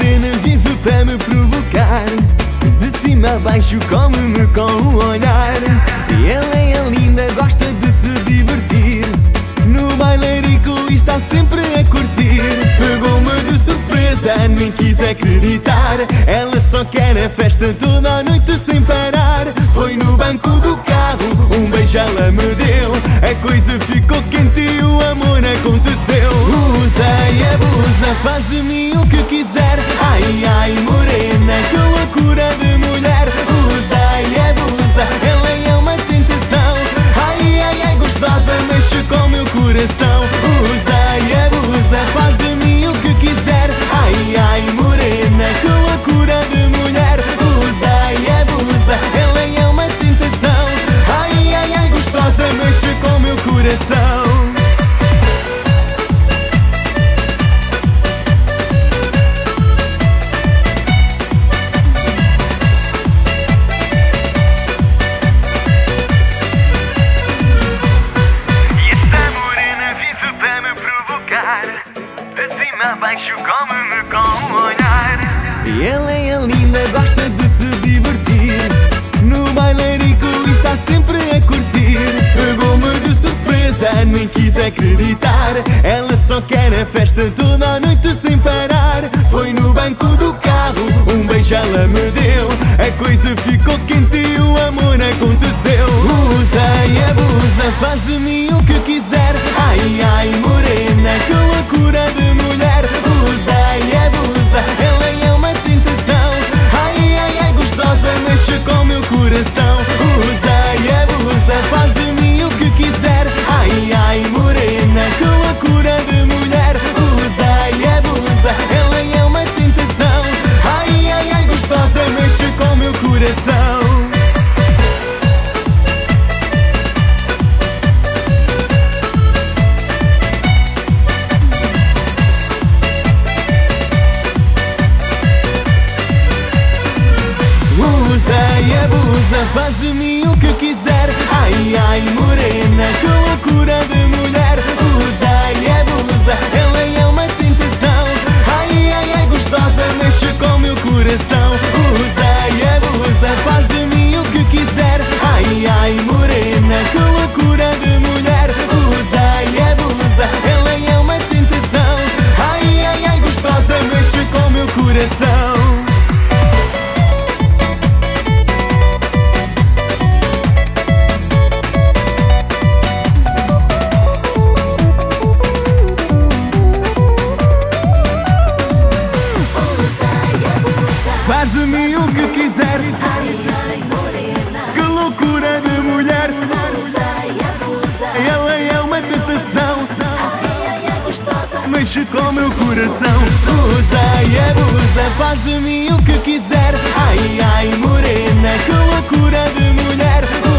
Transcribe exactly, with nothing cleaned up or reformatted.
morena vive para me provocar. De cima a baixo come-me com o olhar. E ela é linda, gosta de se divertir. No bailarico está sempre a curtir. Pegou-me de surpresa, nem quis acreditar. Ela só quer a festa toda a noite sem parar. Foi no banco do carro, um beijo ela me deu. A coisa ficou quente e o amor aconteceu. Usa e abusa, faz de mim o que quiser. Ai, ai, morena, que loucura de mulher. Usa e abusa, ela é uma tentação. Ai, ai, ai, gostosa, mexe com meu coração. Usa e abusa, faz de mim o que quiser. Ai, ai, morena, que loucura de mulher. Usa e abusa, ela é uma tentação. Ai, ai, ai, gostosa, mexe com meu coração. De cima a baixo come-me com o olhar. E ela é linda, gosta de se divertir. No bailarico está sempre a curtir. Pegou-me de surpresa, nem quis acreditar. Ela só quer a festa toda a noite sem parar. Foi no banco do carro, um beijo ela me deu. A coisa ficou quente e o amor aconteceu. Usa e abusa, faz de mim o que quiser. Ai, ai, morena, que loucura de mulher. Usa e abusa, ela é uma tentação. Ai, ai, ai, gostosa, mexe com meu coração. Usa e abusa, faz de mim o que quiser. Ai, ai, morena, que loucura de mulher. Usa e abusa, ela é uma tentação. Ai, ai, ai, gostosa, mexe com meu coração. Usa e abusa, faz de mim o que quiser. Ai, ai, morena, que loucura de mulher. Usa e abusa, ela é uma tentação. Ai, ai, ai, gostosa, mexe com meu coração. Usa e abusa, faz de mim o que quiser. Ai, ai, morena, que loucura de mulher. Usa e abusa, ela é uma tentação. Ai, ai, ai, gostosa, mexe com meu coração. Faz de mim o que quiser. Ai, ai, morena, Que loucura de mulher. usa e abusa. Ela é uma tentação. Ai, ai, ai, gostosa. Mexe com meu coração. Usa e abusa, faz de mim o que quiser. Ai, ai, morena, que loucura de mulher.